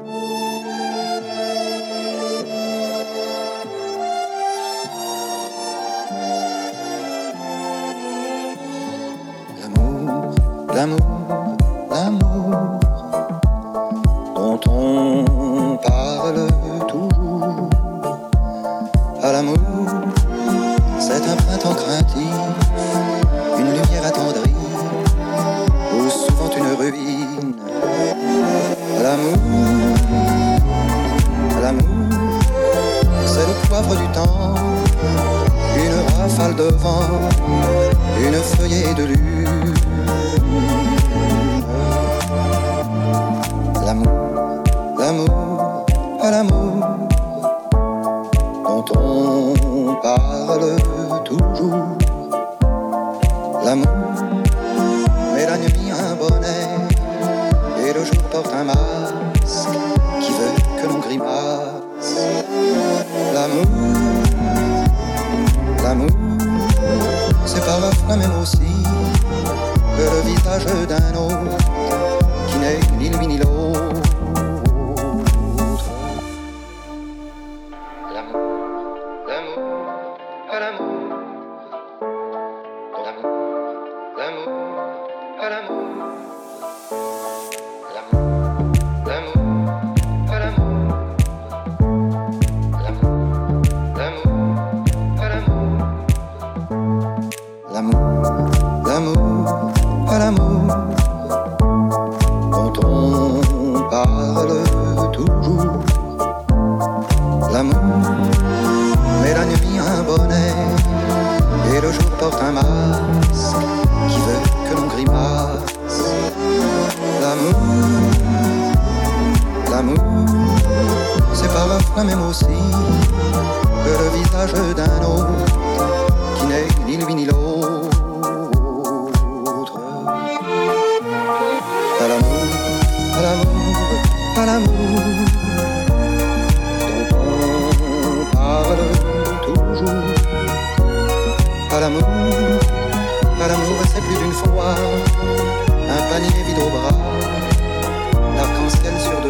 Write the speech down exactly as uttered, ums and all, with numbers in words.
L'amour, l'amour, l'amour dont on parle toujours. À l'amour, c'est un printemps craintif, une lumière attendrie, ou souvent une ruine. À l'amour, à l'amour, c'est le poivre du temps, une rafale de vent, une feuillée de lune. L'amour, l'amour, à l'amour dont on parle toujours. L'amour met la nuit un bonnet et le jour porte un masque qui veut que l'on grimace. L'amour, l'amour, c'est parfois même aussi que le visage d'un autre qui n'est ni lui ni l'autre. L'amour, l'amour, à l'amour, l'amour, l'amour, à l'amour, l'amour, l'amour, à l'amour, l'amour, l'amour, à l'amour, l'amour, l'amour, à l'amour dont on parle toujours. L'amour met la nuit un bonnet et le jour porte un masque qui veut que l'on grimace. L'amour, l'amour, c'est parfois même aussi que le visage d'un autre qui n'est ni lui ni l'autre. À l'amour, à l'amour, à l'amour dont on parle toujours. À l'amour, à l'amour, c'est plus d'une fois un panier vide au bras, l'arc-en-ciel sur